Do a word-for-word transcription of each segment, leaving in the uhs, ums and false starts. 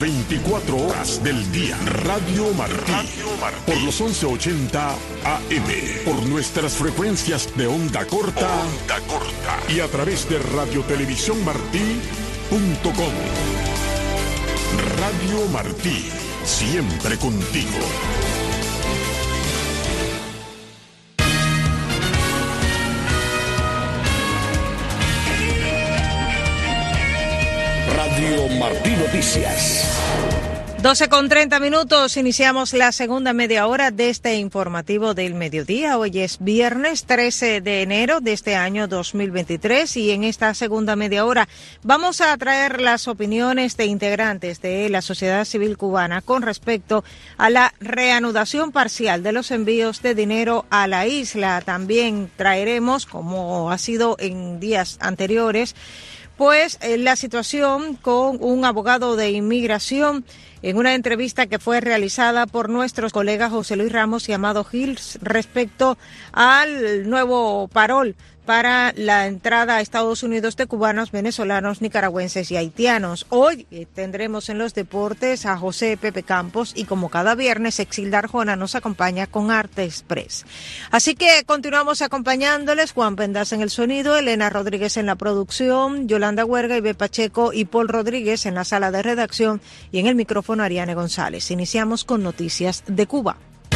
veinticuatro horas del día. Radio Martí. Radio Martí. Por los once ochenta A M. Por nuestras frecuencias de onda corta. Onda corta. Y a través de radiotelevisión martí punto com. Radio Martí. Siempre contigo. Radio Martí Noticias. doce con treinta minutos, iniciamos la segunda media hora de este informativo del mediodía. Hoy es viernes trece de enero de este año dos mil veintitrés y en esta segunda media hora vamos a traer las opiniones de integrantes de la sociedad civil cubana con respecto a la reanudación parcial de los envíos de dinero a la isla. También traeremos, como ha sido en días anteriores, pues eh, la situación con un abogado de inmigración en una entrevista que fue realizada por nuestros colegas José Luis Ramos y Amado Gil respecto al nuevo parol para la entrada a Estados Unidos de cubanos, venezolanos, nicaragüenses y haitianos. Hoy eh, tendremos en los deportes a José Pepe Campos y como cada viernes Exilda Arjona nos acompaña con Arte Express. Así que continuamos acompañándoles, Juan Pendas en el sonido, Elena Rodríguez en la producción, Yolanda Huerga, Ibe Pacheco y Paul Rodríguez en la sala de redacción y en el micrófono Ariane González. Iniciamos con noticias de Cuba.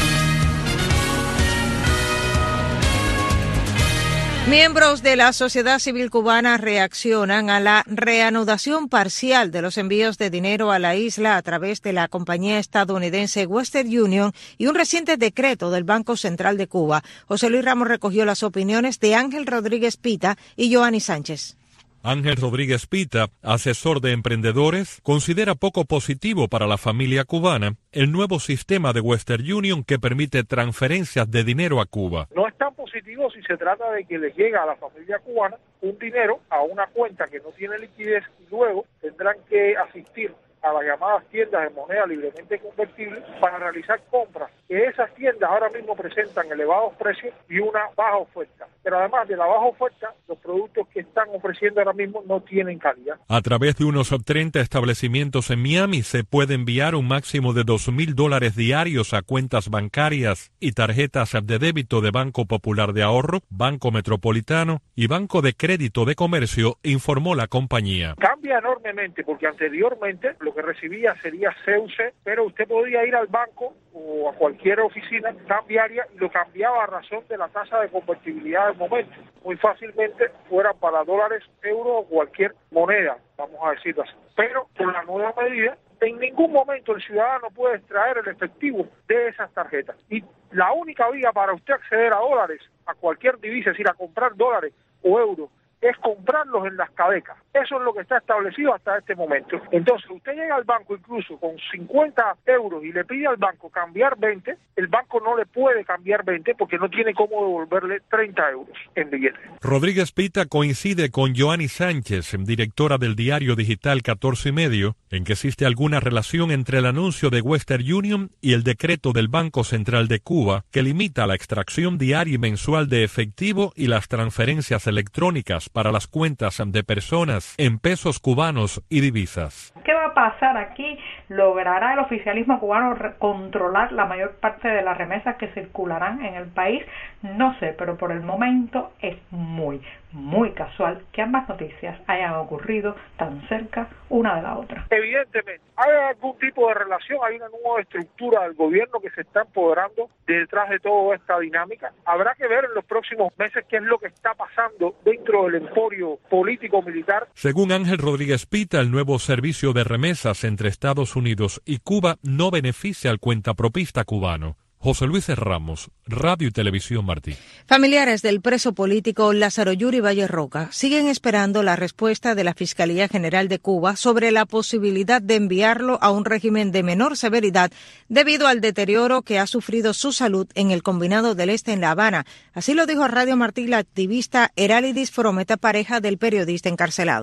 Miembros de la sociedad civil cubana reaccionan a la reanudación parcial de los envíos de dinero a la isla a través de la compañía estadounidense Western Union y un reciente decreto del Banco Central de Cuba. José Luis Ramos recogió las opiniones de Ángel Rodríguez Pita y Joanny Sánchez. Ángel Rodríguez Pita, asesor de emprendedores, considera poco positivo para la familia cubana el nuevo sistema de Western Union que permite transferencias de dinero a Cuba. No es tan positivo si se trata de que les llega a la familia cubana un dinero a una cuenta que no tiene liquidez y luego tendrán que asistir a las llamadas tiendas de moneda libremente convertible para realizar compras, que esas tiendas ahora mismo presentan elevados precios y una baja oferta. Pero además de la baja oferta, los productos que están ofreciendo ahora mismo no tienen calidad. A través de unos treinta establecimientos en Miami se puede enviar un máximo de dos mil dólares diarios a cuentas bancarias y tarjetas de débito de Banco Popular de Ahorro, Banco Metropolitano y Banco de Crédito de Comercio, informó la compañía. Cambia enormemente porque anteriormente lo que recibía sería C U C, pero usted podía ir al banco o a cualquier oficina cambiaria y lo cambiaba a razón de la tasa de convertibilidad del momento. Muy fácilmente fueran para dólares, euros o cualquier moneda, vamos a decirlo así. Pero con la nueva medida, en ningún momento el ciudadano puede extraer el efectivo de esas tarjetas. Y la única vía para usted acceder a dólares, a cualquier divisa, es decir, a comprar dólares o euros, es comprarlos en las cadecas. Eso es lo que está establecido hasta este momento. Entonces, usted llega al banco incluso con cincuenta euros y le pide al banco cambiar veinte, el banco no le puede cambiar veinte porque no tiene cómo devolverle treinta euros en billetes. Rodríguez Pita coincide con Joanny Sánchez, directora del diario digital catorce y medio, en que existe alguna relación entre el anuncio de Western Union y el decreto del Banco Central de Cuba que limita la extracción diaria y mensual de efectivo y las transferencias electrónicas para las cuentas de personas en pesos cubanos y divisas. ¿Qué va a pasar aquí? ¿Logrará el oficialismo cubano controlar la mayor parte de las remesas que circularán en el país? No sé, pero por el momento es muy, muy casual que ambas noticias hayan ocurrido tan cerca una de la otra. Evidentemente, hay algún tipo de relación, hay una nueva estructura del gobierno que se está empoderando detrás de toda esta dinámica. Habrá que ver en los próximos meses qué es lo que está pasando dentro del emporio político-militar. Según Ángel Rodríguez Pita, el nuevo servicio de remesas entre Estados Unidos y Cuba no beneficia al cuentapropista cubano. José Luis Ramos, Radio y Televisión Martí. Familiares del preso político Lázaro Yuri Valle Roca siguen esperando la respuesta de la Fiscalía General de Cuba sobre la posibilidad de enviarlo a un régimen de menor severidad debido al deterioro que ha sufrido su salud en el Combinado del Este en La Habana. Así lo dijo a Radio Martí la activista Eralidis Frometa, pareja del periodista encarcelado.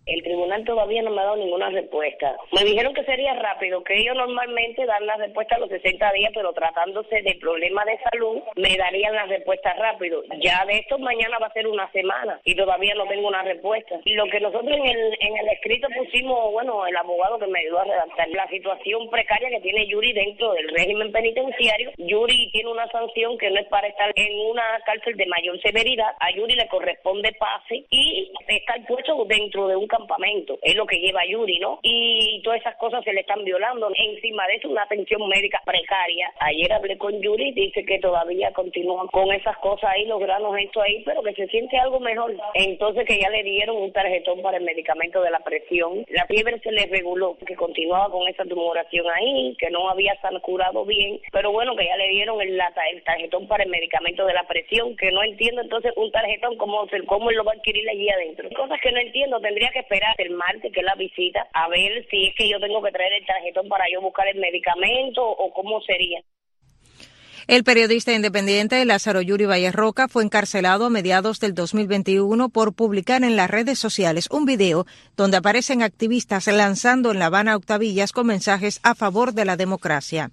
El tribunal todavía no me ha dado ninguna respuesta. Me dijeron que sería rápido, que ellos normalmente dan la respuesta a los sesenta días, pero tratándose de problemas de salud, me darían la respuesta rápido. Ya de esto mañana va a ser una semana y todavía no tengo una respuesta. Y lo que nosotros en el, en el escrito pusimos, bueno, el abogado que me ayudó a redactar, la situación precaria que tiene Yuri dentro del régimen penitenciario. Yuri tiene una sanción que no es para estar en una cárcel de mayor severidad. A Yuri le corresponde pase y está puesto dentro de un campamento, es lo que lleva Yuri, ¿no? Y todas esas cosas se le están violando. Encima de eso, una atención médica precaria. Ayer hablé con Yuri, dice que todavía continúan con esas cosas ahí, los granos esto ahí, pero que se siente algo mejor. Entonces que ya le dieron un tarjetón para el medicamento de la presión. La fiebre se le reguló, que continuaba con esa tumoración ahí, que no había curado bien, pero bueno, que ya le dieron el, el tarjetón para el medicamento de la presión, que no entiendo entonces un tarjetón, cómo, cómo él lo va a adquirir allí adentro. Cosas que no entiendo, tendría que esperar el martes, que es la visita, a ver si es que yo tengo que traer el tarjetón para yo buscar el medicamento o cómo sería. El periodista independiente Lázaro Yuri Valles Roca fue encarcelado a mediados del dos mil veintiuno por publicar en las redes sociales un video donde aparecen activistas lanzando en La Habana octavillas con mensajes a favor de la democracia.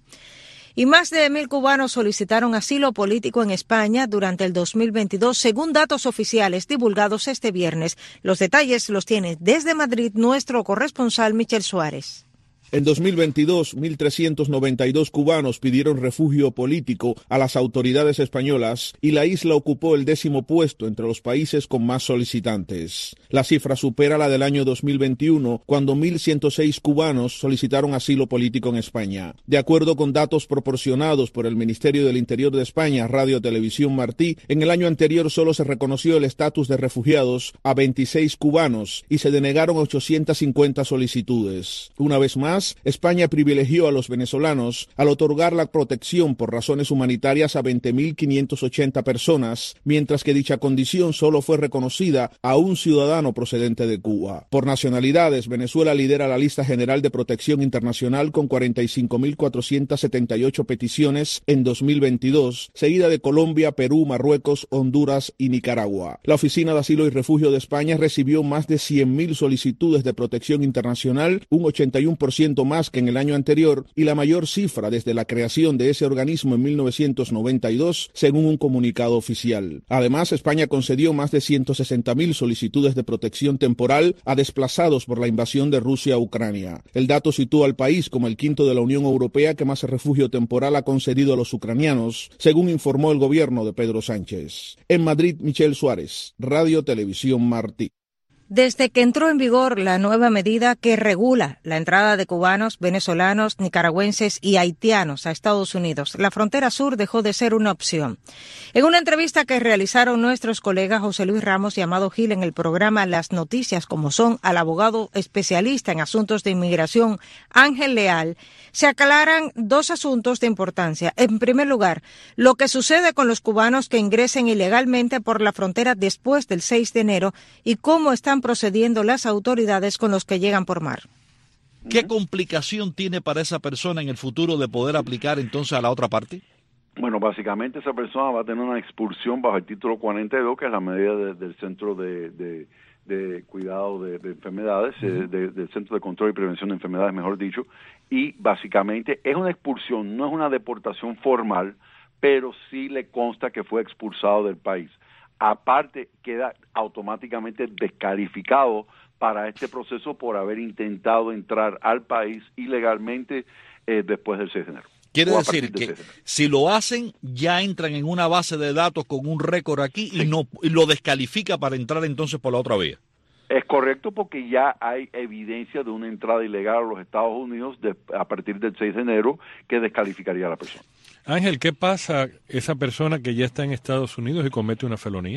Y más de mil cubanos solicitaron asilo político en España durante el dos mil veintidós, según datos oficiales divulgados este viernes. Los detalles los tiene desde Madrid nuestro corresponsal Michel Suárez. En dos mil veintidós, mil trescientos noventa y dos cubanos pidieron refugio político a las autoridades españolas y la isla ocupó el décimo puesto entre los países con más solicitantes. La cifra supera la del año dos mil veintiuno, cuando mil ciento seis cubanos solicitaron asilo político en España. De acuerdo con datos proporcionados por el Ministerio del Interior de España, Radio Televisión Martí, en el año anterior solo se reconoció el estatus de refugiados a veintiséis cubanos y se denegaron ochocientas cincuenta solicitudes. Una vez más, España privilegió a los venezolanos al otorgar la protección por razones humanitarias a veinte mil quinientas ochenta personas, mientras que dicha condición solo fue reconocida a un ciudadano procedente de Cuba. Por nacionalidades, Venezuela lidera la lista general de protección internacional con cuarenta y cinco mil cuatrocientas setenta y ocho peticiones en dos mil veintidós, seguida de Colombia, Perú, Marruecos, Honduras y Nicaragua. La Oficina de Asilo y Refugio de España recibió más de cien mil solicitudes de protección internacional, un ochenta y uno por ciento más que en el año anterior y la mayor cifra desde la creación de ese organismo en mil novecientos noventa y dos, según un comunicado oficial. Además, España concedió más de ciento sesenta mil solicitudes de protección temporal a desplazados por la invasión de Rusia a Ucrania. El dato sitúa al país como el quinto de la Unión Europea que más refugio temporal ha concedido a los ucranianos, según informó el gobierno de Pedro Sánchez. En Madrid, Michel Suárez, Radio Televisión Martí. Desde que entró en vigor la nueva medida que regula la entrada de cubanos, venezolanos, nicaragüenses y haitianos a Estados Unidos, la frontera sur dejó de ser una opción. En una entrevista que realizaron nuestros colegas José Luis Ramos y Amado Gil en el programa Las Noticias como son al abogado especialista en asuntos de inmigración Ángel Leal, se aclaran dos asuntos de importancia. En primer lugar, lo que sucede con los cubanos que ingresen ilegalmente por la frontera después del seis de enero y cómo están procediendo las autoridades con los que llegan por mar. ¿Qué complicación tiene para esa persona en el futuro de poder aplicar entonces a la otra parte? Bueno, básicamente esa persona va a tener una expulsión bajo el título cuarenta y dos, que es la medida de, del Centro de, de, de Cuidado de, de Enfermedades, uh-huh. de, del Centro de Control y Prevención de Enfermedades, mejor dicho, y básicamente es una expulsión, no es una deportación formal, pero sí le consta que fue expulsado del país. Aparte, queda automáticamente descalificado para este proceso por haber intentado entrar al país ilegalmente eh, después del seis de enero. Quiere decir que si lo hacen, ya entran en una base de datos con un récord aquí sí. y no y lo descalifica para entrar entonces por la otra vía. Es correcto, porque ya hay evidencia de una entrada ilegal a los Estados Unidos de, a partir del seis de enero que descalificaría a la persona. Ángel, ¿qué pasa esa persona que ya está en Estados Unidos y comete una felonía?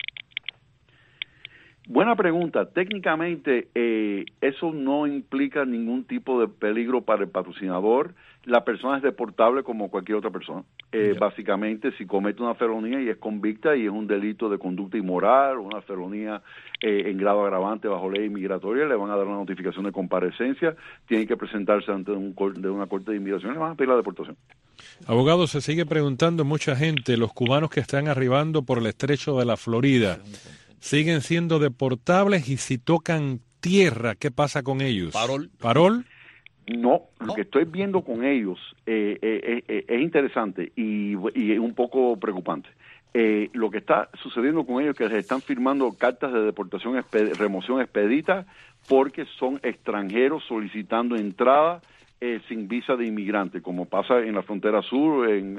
Buena pregunta. Técnicamente eh, eso no implica ningún tipo de peligro para el patrocinador. La persona es deportable como cualquier otra persona. Eh, yeah. Básicamente, si comete una felonía y es convicta y es un delito de conducta inmoral, una felonía eh, en grado agravante bajo ley migratoria, le van a dar una notificación de comparecencia, tiene que presentarse ante un, de una corte de inmigración y le van a pedir la deportación. Abogado, se sigue preguntando mucha gente, los cubanos que están arribando por el estrecho de la Florida, ¿siguen siendo deportables? Y si tocan tierra, ¿qué pasa con ellos? Parol. ¿Parol? No, lo ¿No? que estoy viendo con ellos eh, eh, eh, es interesante y, y un poco preocupante. Eh, lo que está sucediendo con ellos es que les están firmando cartas de deportación, exped- remoción expedita, porque son extranjeros solicitando entrada eh, sin visa de inmigrante, como pasa en la frontera sur, en, eh,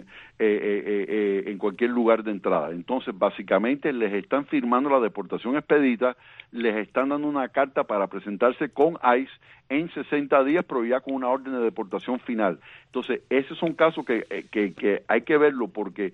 eh, eh, en cualquier lugar de entrada. Entonces, básicamente, les están firmando la deportación expedita, les están dando una carta para presentarse con ICE en sesenta días, pero ya con una orden de deportación final. Entonces, esos son casos que, que, que hay que verlo, porque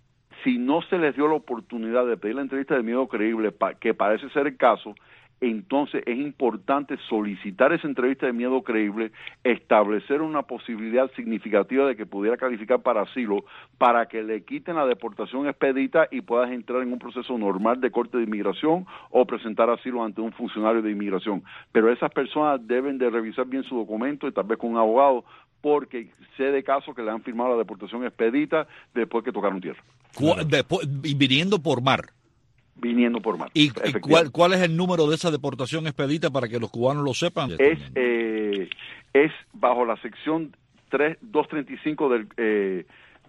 si no se les dio la oportunidad de pedir la entrevista de miedo creíble, pa, que parece ser el caso, entonces es importante solicitar esa entrevista de miedo creíble, establecer una posibilidad significativa de que pudiera calificar para asilo, para que le quiten la deportación expedita y puedas entrar en un proceso normal de corte de inmigración o presentar asilo ante un funcionario de inmigración. Pero esas personas deben de revisar bien su documento y tal vez con un abogado, porque sé de casos que le han firmado la deportación expedita después que tocaron tierra. Cu- después, y viniendo por mar. Viniendo por mar. ¿Y, y cuál, cuál es el número de esa deportación expedita para que los cubanos lo sepan? Es, eh, es bajo la sección tres, doscientos treinta y cinco del, eh,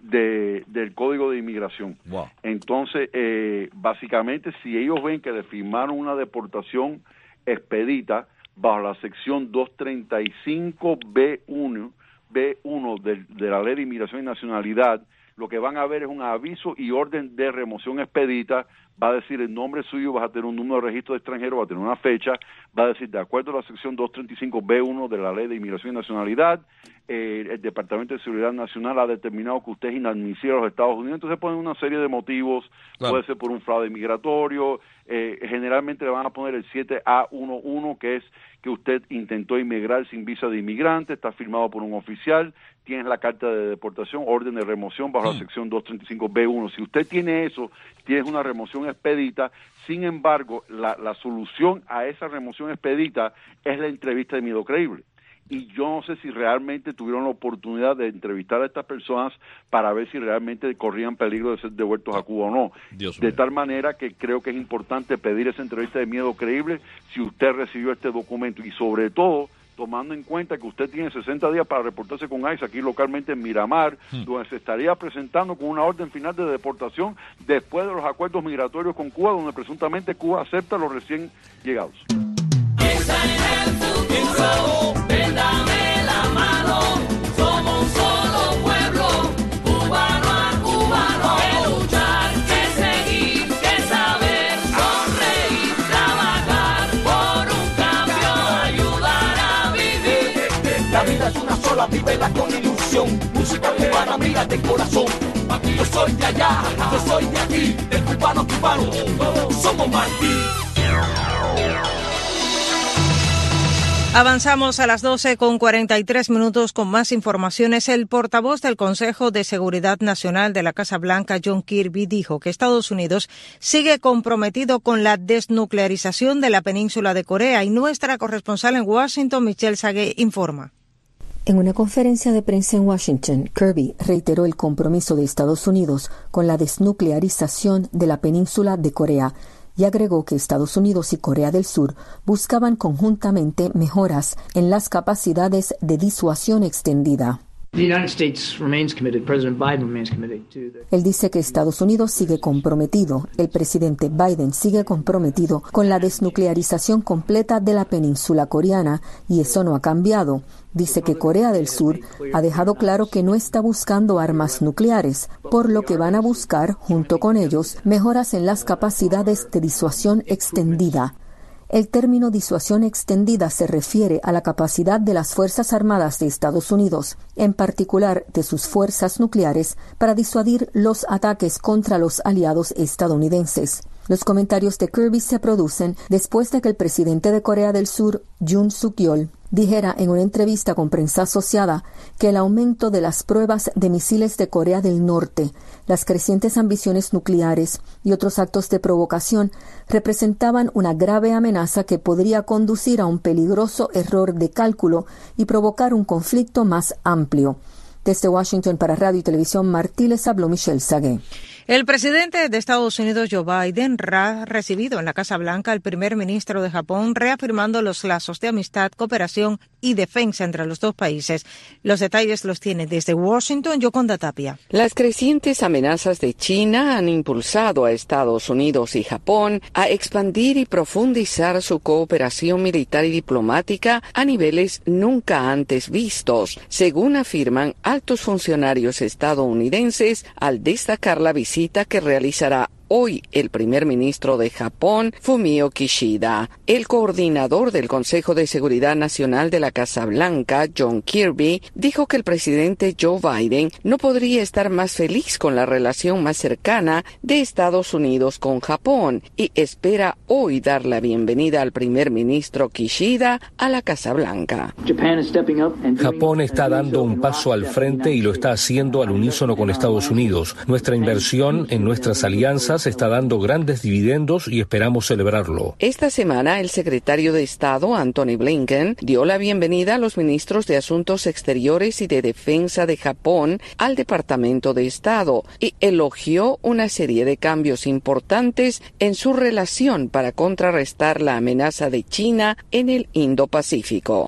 de, del Código de Inmigración. Wow. Entonces, eh, básicamente, si ellos ven que le firmaron una deportación expedita bajo la sección doscientos treinta y cinco B uno, B uno de, de la Ley de Inmigración y Nacionalidad, lo que van a ver es un aviso y orden de remoción expedita. Va a decir el nombre suyo, vas a tener un número de registro de extranjero, va a tener una fecha, va a decir, de acuerdo a la sección doscientos treinta y cinco B uno de la Ley de Inmigración y Nacionalidad, eh, el Departamento de Seguridad Nacional ha determinado que usted es inadmisible a los Estados Unidos. Entonces ponen una serie de motivos, claro. Puede ser por un fraude migratorio, eh, generalmente le van a poner el siete A once, que es que usted intentó inmigrar sin visa de inmigrante, está firmado por un oficial, tienes la carta de deportación, orden de remoción bajo mm. la sección doscientos treinta y cinco B uno. Si usted tiene eso, tienes una remoción expedita. Sin embargo, la, la solución a esa remoción expedita es la entrevista de miedo creíble. Y yo no sé si realmente tuvieron la oportunidad de entrevistar a estas personas para ver si realmente corrían peligro de ser devueltos a Cuba o no. Dios de mío. Tal manera que creo que es importante pedir esa entrevista de miedo creíble si usted recibió este documento y sobre todo tomando en cuenta que usted tiene sesenta días para reportarse con ICE aquí localmente en Miramar, hmm. donde se estaría presentando con una orden final de deportación después de los acuerdos migratorios con Cuba, donde presuntamente Cuba acepta a los recién llegados. Dame la mano, somos un solo pueblo, cubano a cubano, que luchar, que seguir, que saber, sonreír, trabajar por un cambio, ayudar a vivir. La vida es una sola, vívela con ilusión, música cubana, mira de corazón. Aquí yo soy de allá, yo soy de aquí, del cubano cubano, todos somos Martí. Avanzamos a las doce con cuarenta y tres minutos con más informaciones. El portavoz del Consejo de Seguridad Nacional de la Casa Blanca, John Kirby, dijo que Estados Unidos sigue comprometido con la desnuclearización de la península de Corea y nuestra corresponsal en Washington, Michelle Sagué, informa. En una conferencia de prensa en Washington, Kirby reiteró el compromiso de Estados Unidos con la desnuclearización de la península de Corea y agregó que Estados Unidos y Corea del Sur buscaban conjuntamente mejoras en las capacidades de disuasión extendida. Él dice que Estados Unidos sigue comprometido, el presidente Biden sigue comprometido con la desnuclearización completa de la península coreana y eso no ha cambiado. Dice que Corea del Sur ha dejado claro que no está buscando armas nucleares, por lo que van a buscar, junto con ellos, mejoras en las capacidades de disuasión extendida. El término disuasión extendida se refiere a la capacidad de las Fuerzas Armadas de Estados Unidos, en particular de sus fuerzas nucleares, para disuadir los ataques contra los aliados estadounidenses. Los comentarios de Kirby se producen después de que el presidente de Corea del Sur, Yoon Suk-yeol, dijera en una entrevista con prensa asociada que el aumento de las pruebas de misiles de Corea del Norte, las crecientes ambiciones nucleares y otros actos de provocación representaban una grave amenaza que podría conducir a un peligroso error de cálculo y provocar un conflicto más amplio. Desde Washington para Radio y Televisión Martí les habló Michelle Sagué. El presidente de Estados Unidos, Joe Biden, ha recibido en la Casa Blanca al primer ministro de Japón, reafirmando los lazos de amistad, cooperación y defensa entre los dos países. Los detalles los tiene desde Washington, Yoconda Tapia. Las crecientes amenazas de China han impulsado a Estados Unidos y Japón a expandir y profundizar su cooperación militar y diplomática a niveles nunca antes vistos, según afirman altos funcionarios estadounidenses al destacar la visita que realizará hoy el primer ministro de Japón, Fumio Kishida. El coordinador del Consejo de Seguridad Nacional de la Casa Blanca, John Kirby, dijo que el presidente Joe Biden no podría estar más feliz con la relación más cercana de Estados Unidos con Japón y espera hoy dar la bienvenida al primer ministro Kishida a la Casa Blanca. Japón está dando un paso al frente y lo está haciendo al unísono con Estados Unidos. Nuestra inversión en nuestras alianzas está dando grandes dividendos y esperamos celebrarlo. Esta semana, el secretario de Estado, Antony Blinken, dio la bienvenida a los ministros de Asuntos Exteriores y de Defensa de Japón al Departamento de Estado y elogió una serie de cambios importantes en su relación para contrarrestar la amenaza de China en el Indo-Pacífico.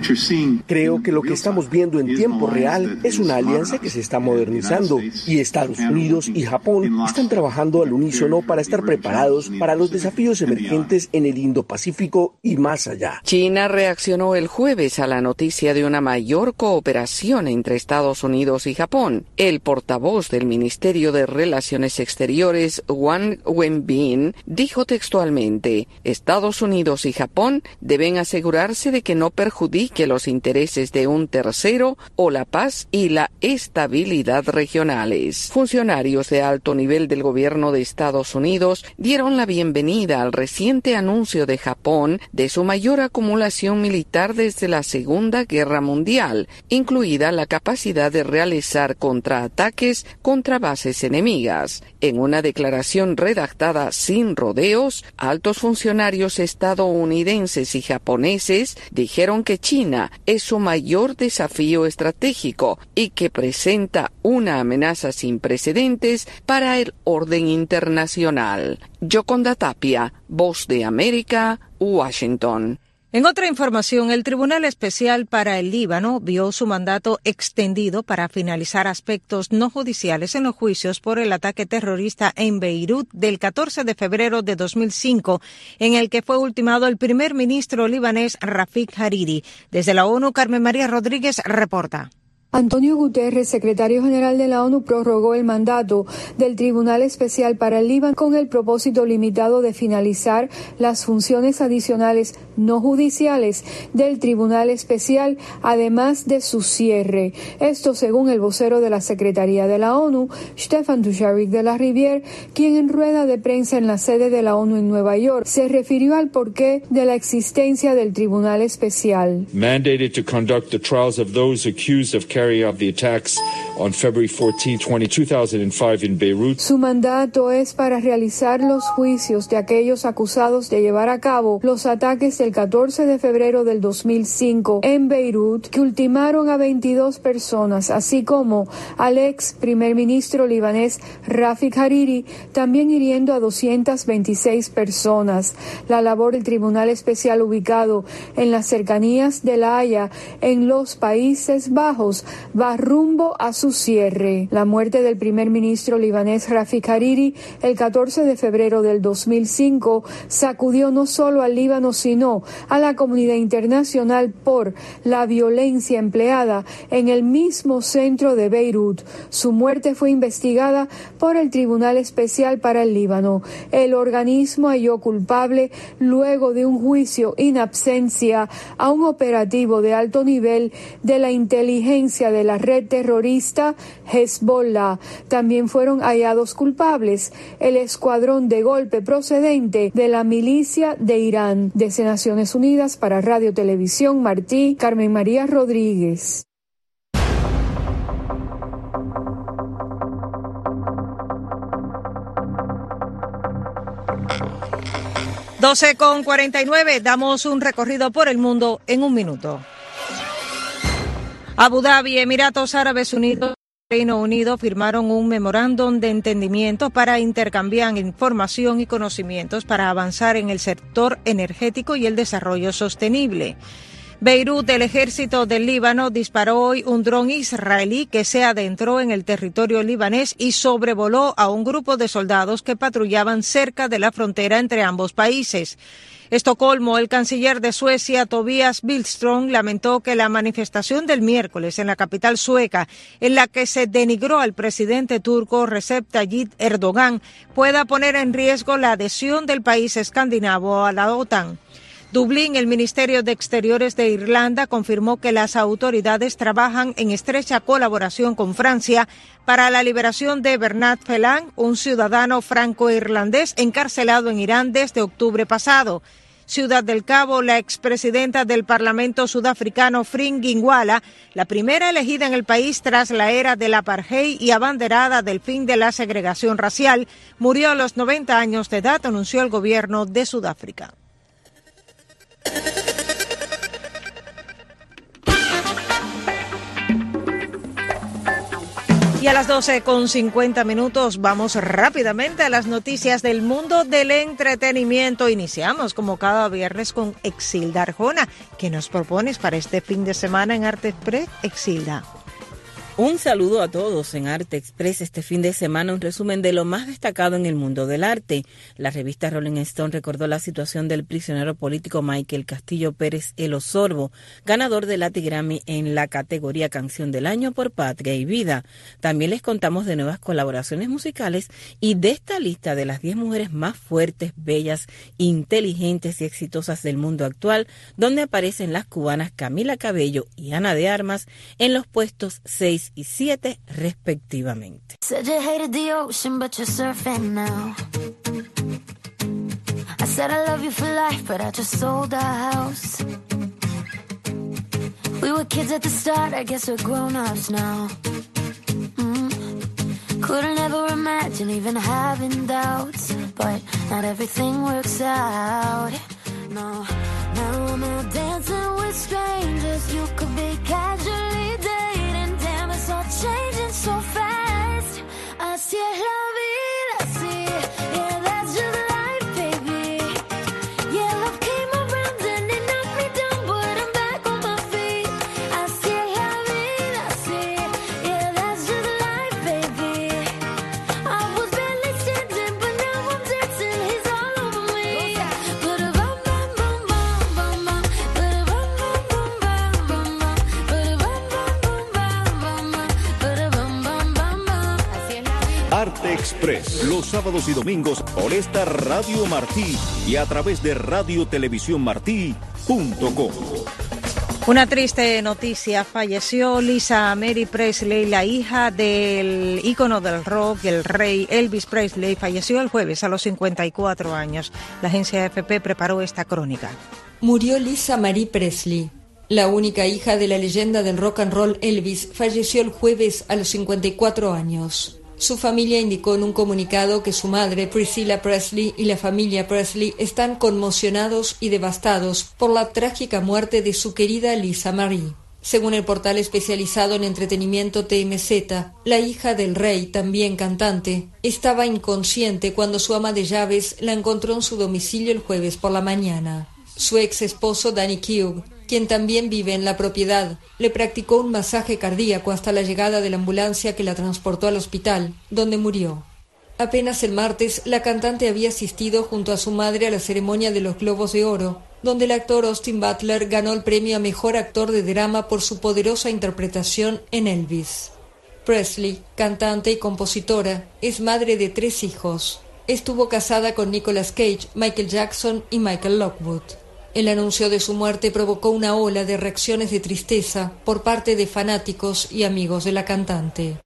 Creo que lo que estamos viendo en tiempo real es una alianza que se está modernizando y Estados Unidos y Japón están trabajando al unísono para estar preparados para los desafíos emergentes en el Indo-Pacífico y más allá. China reaccionó el jueves a la noticia de una mayor cooperación entre Estados Unidos y Japón. El portavoz del Ministerio de Relaciones Exteriores, Wang Wenbin, dijo textualmente: Estados Unidos y Japón deben asegurarse de que no perjudique los intereses de un tercero o la paz y la estabilidad regionales. Funcionarios de alto nivel del gobierno de Estados Unidos dieron la bienvenida al reciente anuncio de Japón de su mayor acumulación militar desde la Segunda Guerra Mundial, incluida la capacidad de realizar contraataques contra bases enemigas. En una declaración redactada sin rodeos, altos funcionarios estadounidenses y japoneses dijeron que China es su mayor desafío estratégico y que presenta una amenaza sin precedentes para el orden internacional. Yoconda Tapia, Voz de América, Washington. En otra información, el Tribunal Especial para el Líbano vio su mandato extendido para finalizar aspectos no judiciales en los juicios por el ataque terrorista en Beirut del catorce de febrero de dos mil cinco, en el que fue ultimado el primer ministro libanés Rafik Hariri. Desde la ONU, Carmen María Rodríguez reporta. Antonio Guterres, secretario general de la ONU, prorrogó el mandato del Tribunal Especial para el Líbano con el propósito limitado de finalizar las funciones adicionales no judiciales del Tribunal Especial, además de su cierre. Esto según el vocero de la Secretaría de la ONU, Stefan Dujarric de la Rivière, quien en rueda de prensa en la sede de la ONU en Nueva York se refirió al porqué de la existencia del Tribunal Especial. Mandated to conduct the trials of those accused of carrying out the attacks on February fourteenth, two thousand five in Beirut. Su mandato es para realizar los juicios de aquellos acusados de llevar a cabo los ataques del catorce de febrero del dos mil cinco en Beirut, que ultimaron a veintidós personas, así como al ex primer ministro libanés Rafik Hariri, también hiriendo a doscientas veintiséis personas. La labor del Tribunal Especial, ubicado en las cercanías de La Haya, en los Países Bajos, va rumbo a su cierre. La muerte del primer ministro libanés Rafik Hariri el catorce de febrero del dos mil cinco sacudió no solo al Líbano, sino a la comunidad internacional por la violencia empleada en el mismo centro de Beirut. Su muerte fue investigada por el Tribunal Especial para el Líbano. El organismo halló culpable, luego de un juicio in absentia, a un operativo de alto nivel de la inteligencia de la red terrorista Hezbollah. También fueron hallados culpables el escuadrón de golpe procedente de la milicia de Irán. Desde Naciones Unidas para Radio Televisión Martí, Carmen María Rodríguez. doce con cuarenta y nueve, damos un recorrido por el mundo en un minuto. Abu Dhabi, Emiratos Árabes Unidos. Reino Unido firmaron un memorándum de entendimiento para intercambiar información y conocimientos para avanzar en el sector energético y el desarrollo sostenible. Beirut, el ejército del Líbano disparó hoy un dron israelí que se adentró en el territorio libanés y sobrevoló a un grupo de soldados que patrullaban cerca de la frontera entre ambos países. Estocolmo, el canciller de Suecia, Tobias Billström, lamentó que la manifestación del miércoles en la capital sueca, en la que se denigró al presidente turco Recep Tayyip Erdogan, pueda poner en riesgo la adhesión del país escandinavo a la OTAN. Dublín, el Ministerio de Exteriores de Irlanda, confirmó que las autoridades trabajan en estrecha colaboración con Francia para la liberación de Bernard Felan, un ciudadano franco-irlandés encarcelado en Irán desde octubre pasado. Ciudad del Cabo, la expresidenta del Parlamento sudafricano Frin Ginwala, la primera elegida en el país tras la era del apartheid y abanderada del fin de la segregación racial, murió a los noventa años de edad, anunció el gobierno de Sudáfrica. Y a las doce con cincuenta minutos vamos rápidamente a las noticias del mundo del entretenimiento. Iniciamos como cada viernes con Exilda Arjona. ¿Qué nos propones para este fin de semana en Arte Express, Exilda? Un saludo a todos en Arte Express este fin de semana, un resumen de lo más destacado en el mundo del arte. La revista Rolling Stone recordó la situación del prisionero político Michael Castillo Pérez El Osorbo, ganador del Latin Grammy en la categoría Canción del Año por Patria y Vida. También les contamos de nuevas colaboraciones musicales y de esta lista de las diez mujeres más fuertes, bellas, inteligentes y exitosas del mundo actual, donde aparecen las cubanas Camila Cabello y Ana de Armas en los puestos seis y siete respectivamente. Said you hated the ocean, but you're surfing now. I said I love you for life, but I just sold our house. We were kids at the start, I guess we're grown-ups now. Mm. Couldn't ever imagine even having doubts, but not everything works out. No, now I'm out dancing with strangers. You could be casually dating. Damn, it's all changing so fast. Así es la vida, sí. Yeah, that's just life, baby. Yeah, love came around and it knocked me down, but I'm back on my feet. Así es la vida, sí. Yeah, that's just life, baby. I was barely standing, but now I'm dancing. He's all over me. But a bum bum bum bum bum, but a bum bum bum bum bum, but a bum bum bum bum bum, but a bum bum bum bum. Así es la vida. Arte Express, los sábados y domingos por esta Radio Martí y a través de radio televisión martí punto com. Una triste noticia, falleció Lisa Mary Presley, la hija del ícono del rock, el rey Elvis Presley, falleció el jueves a los cincuenta y cuatro años. La agencia A F P preparó esta crónica. Murió Lisa Marie Presley. La única hija de la leyenda del rock and roll Elvis falleció el jueves a los cincuenta y cuatro años. Su familia indicó en un comunicado que su madre, Priscilla Presley, y la familia Presley están conmocionados y devastados por la trágica muerte de su querida Lisa Marie. Según el portal especializado en entretenimiento T M Z, la hija del rey, también cantante, estaba inconsciente cuando su ama de llaves la encontró en su domicilio el jueves por la mañana. Su ex esposo Danny Keogh, quien también vive en la propiedad, le practicó un masaje cardíaco hasta la llegada de la ambulancia que la transportó al hospital, donde murió. Apenas el martes, la cantante había asistido junto a su madre a la ceremonia de los Globos de Oro, donde el actor Austin Butler ganó el premio a Mejor Actor de Drama por su poderosa interpretación en Elvis. Presley, cantante y compositora, es madre de tres hijos. Estuvo casada con Nicolas Cage, Michael Jackson y Michael Lockwood. El anuncio de su muerte provocó una ola de reacciones de tristeza por parte de fanáticos y amigos de la cantante.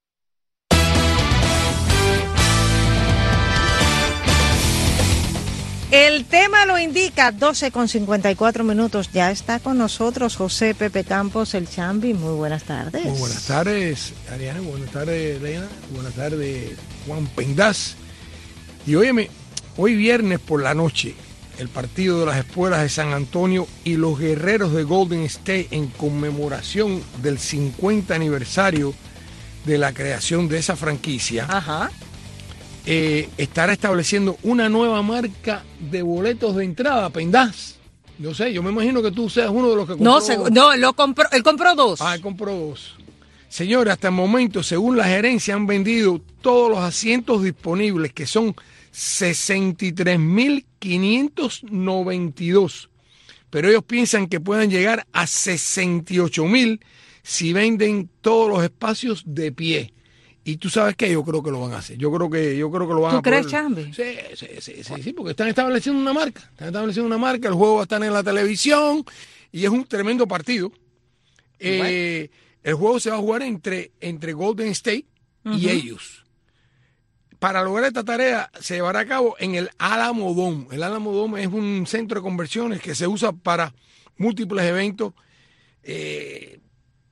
El tema lo indica, doce con cincuenta y cuatro minutos. Ya está con nosotros José Pepe Campos, el Chambi. Muy buenas tardes. Muy buenas tardes, Ariana. Buenas tardes, Elena. Buenas tardes, Juan Pendaz. Y óyeme, hoy viernes por la noche, el partido de las Espuelas de San Antonio y los Guerreros de Golden State en conmemoración del cincuenta aniversario de la creación de esa franquicia, Ajá. Eh, estará estableciendo una nueva marca de boletos de entrada, Pendaz. Yo sé, yo me imagino que tú seas uno de los que compró. No, seg- no lo compró, él compró dos. Ah, él compró dos. Señores, hasta el momento, según la gerencia, han vendido todos los asientos disponibles, que son sesenta y tres mil quinientos noventa y dos. Pero ellos piensan que puedan llegar a sesenta y ocho mil si venden todos los espacios de pie. Y tú sabes qué, yo creo que lo van a hacer. Yo creo que, yo creo que lo van ¿Tú a poder. crees, Chambi? Sí, sí, sí, sí, sí, porque están estableciendo una marca. Están estableciendo una marca, el juego va a estar en la televisión y es un tremendo partido. Eh, el juego se va a jugar entre, entre Golden State y Ujú. ellos. Para lograr esta tarea se llevará a cabo en el Alamo Dome. El Alamo Dome es un centro de conversiones que se usa para múltiples eventos. Eh,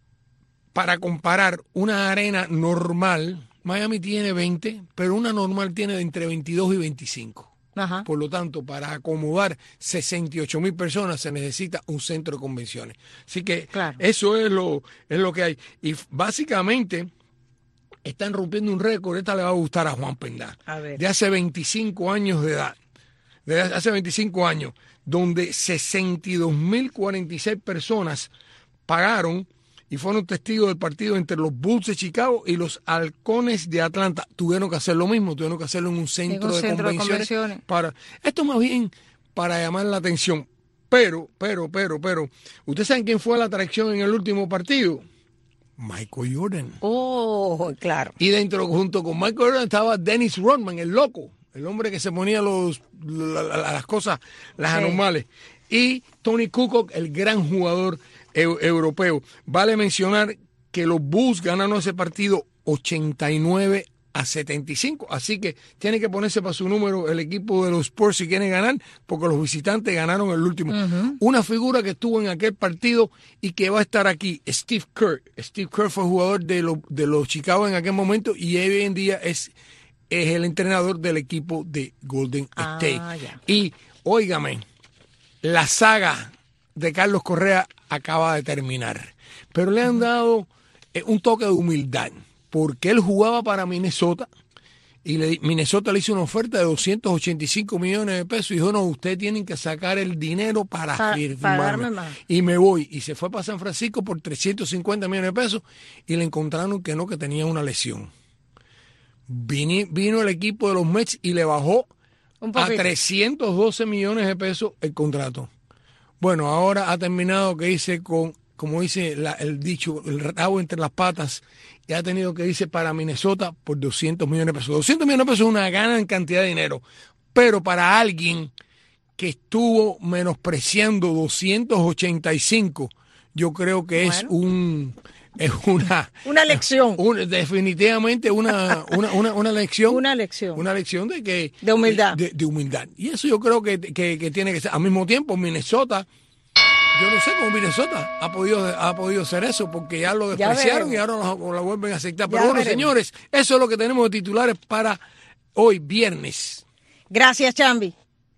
para comparar una arena normal, Miami tiene veinte, pero una normal tiene de entre veintidós y veinticinco. Ajá. Por lo tanto, para acomodar sesenta y ocho mil personas se necesita un centro de convenciones. Así que Claro. eso es lo, es lo que hay. Y f- básicamente están rompiendo un récord. Esta le va a gustar a Juan Pendá. A ver. De hace veinticinco años de edad. De hace veinticinco años, donde sesenta y dos mil cuarenta y seis personas pagaron y fueron testigos del partido entre los Bulls de Chicago y los Halcones de Atlanta. Tuvieron que hacer lo mismo, tuvieron que hacerlo en un centro, un de, centro de convenciones convenciones. para esto más bien para llamar la atención. Pero, pero, pero, pero, ¿ustedes saben quién fue la atracción en el último partido? Michael Jordan. Oh, claro. Y dentro, junto con Michael Jordan, estaba Dennis Rodman, el loco, el hombre que se ponía los, la- la- las cosas, las Sí. anormales. Y Tony Kukoc, el gran jugador eu- europeo. Vale mencionar que los Bulls ganaron ese partido ochenta y nueve a setenta y cinco. Así que tiene que ponerse para su número el equipo de los Spurs si quieren ganar, porque los visitantes ganaron el último. Ujú. Una figura que estuvo en aquel partido y que va a estar aquí, Steve Kerr. Steve Kerr fue jugador de, lo- de los Chicago en aquel momento y hoy en día es, es el entrenador del equipo de Golden Ah, State. ya. Y, óigame, la saga de Carlos Correa acaba de terminar. Pero le han dado eh, un toque de humildad, porque él jugaba para Minnesota y le, Minnesota le hizo una oferta de doscientos ochenta y cinco millones de pesos y dijo, no, ustedes tienen que sacar el dinero para Pa- firmarme. pagarme más. Y me voy. Y se fue para San Francisco por trescientos cincuenta millones de pesos y le encontraron que no, que tenía una lesión. Vini- vino el equipo de los Mets y le bajó Un a poquito. trescientos doce millones de pesos el contrato. Bueno, ahora ha terminado que dice con, como dice la- el dicho, el rabo entre las patas, y ha tenido que irse para Minnesota por doscientos millones de pesos. doscientos millones de pesos es una gran cantidad de dinero, pero para alguien que estuvo menospreciando doscientos ochenta y cinco, yo creo que es Bueno. un es una Una lección. un- definitivamente una, una, una, una lección. Una lección. Una lección de que De humildad. De, de humildad. Y eso yo creo que, que, que tiene que ser. Al mismo tiempo, Minnesota, yo no sé cómo Minnesota ha podido, ha podido hacer eso, porque ya lo Ya despreciaron y veremos. ahora lo, lo vuelven a aceptar. Ya Pero bueno, veremos. señores, eso es lo que tenemos de titulares para hoy, viernes. Gracias, Chambi.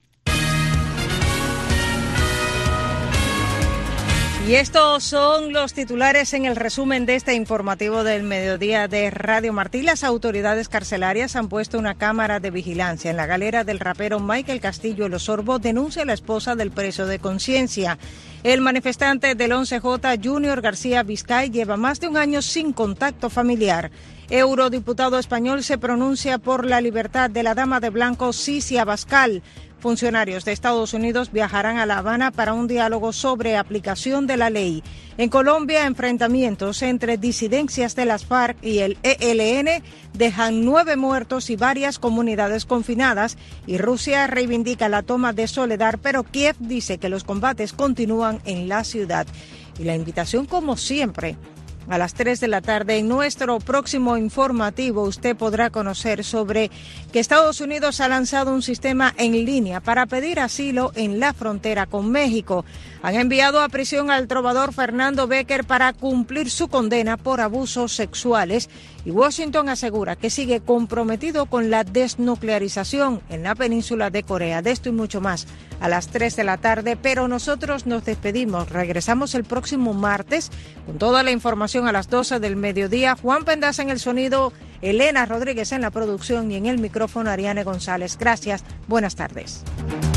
Y estos son los titulares en el resumen de este informativo del mediodía de Radio Martí. Las autoridades carcelarias han puesto una cámara de vigilancia en la galera del rapero Michael Castillo El Osorbo, denuncia a la esposa del preso de conciencia. El manifestante del once J, Junior García Vizcay, lleva más de un año sin contacto familiar. Eurodiputado español se pronuncia por la libertad de la dama de blanco Sisi Abascal. Funcionarios de Estados Unidos viajarán a La Habana para un diálogo sobre aplicación de la ley. En Colombia, enfrentamientos entre disidencias de las FARC y el E L N dejan nueve muertos y varias comunidades confinadas, y Rusia reivindica la toma de Soledar, pero Kiev dice que los combates continúan en la ciudad. Y la invitación, como siempre, a las tres de la tarde, en nuestro próximo informativo, usted podrá conocer sobre que Estados Unidos ha lanzado un sistema en línea para pedir asilo en la frontera con México. Han enviado a prisión al trovador Fernando Becker para cumplir su condena por abusos sexuales y Washington asegura que sigue comprometido con la desnuclearización en la península de Corea. De esto y mucho más a las tres de la tarde, pero nosotros nos despedimos. Regresamos el próximo martes con toda la información a las doce del mediodía. Juan Pendas en el sonido, Elena Rodríguez en la producción y en el micrófono Ariane González. Gracias, buenas tardes.